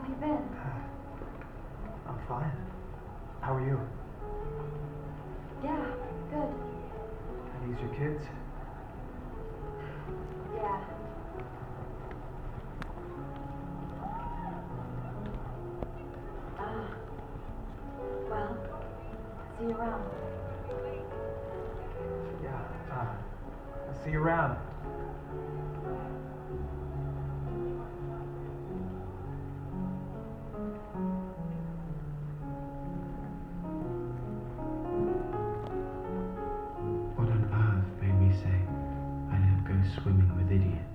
have you been? I'm fine. How are you? Yeah, good. Are these your kids? Yeah. Well, see you around. Yeah, I'll see you around. What on earth made me say I don't go swimming with idiots?